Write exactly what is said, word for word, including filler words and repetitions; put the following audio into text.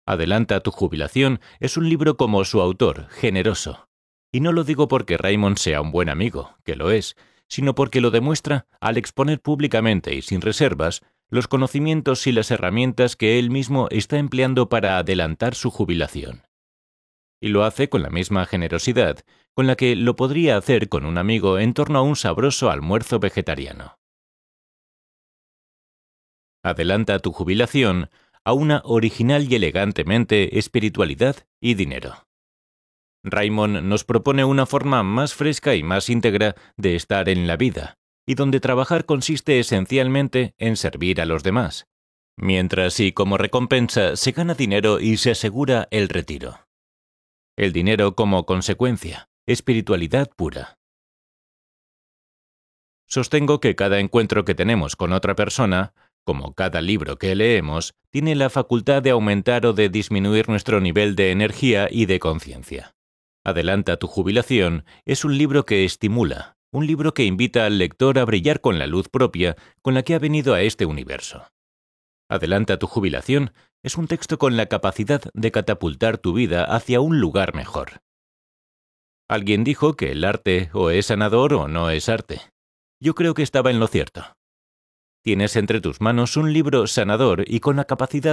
Adelanta tu jubilación es un libro como su autor, generoso. Y no lo digo porque Raymond sea un buen amigo, que lo es, sino porque lo demuestra al exponer públicamente y sin reservas los conocimientos y las herramientas que él mismo está empleando para adelantar su jubilación. Y lo hace con la misma generosidad con la que lo podría hacer con un amigo en torno a un sabroso almuerzo vegetariano. Adelanta tu jubilación a una original y elegantemente espiritualidad y dinero. Raymond nos propone una forma más fresca y más íntegra de estar en la vida, y donde trabajar consiste esencialmente en servir a los demás, mientras y como recompensa se gana dinero y se asegura el retiro. El dinero como consecuencia, espiritualidad pura. Sostengo que cada encuentro que tenemos con otra persona, como cada libro que leemos, tiene la facultad de aumentar o de disminuir nuestro nivel de energía y de conciencia. Adelanta tu jubilación es un libro que estimula, un libro que invita al lector a brillar con la luz propia con la que ha venido a este universo. Adelanta tu jubilación es un texto con la capacidad de catapultar tu vida hacia un lugar mejor. Alguien dijo que el arte o es sanador o no es arte. Yo creo que estaba en lo cierto. Tienes entre tus manos un libro sanador y con la capacidad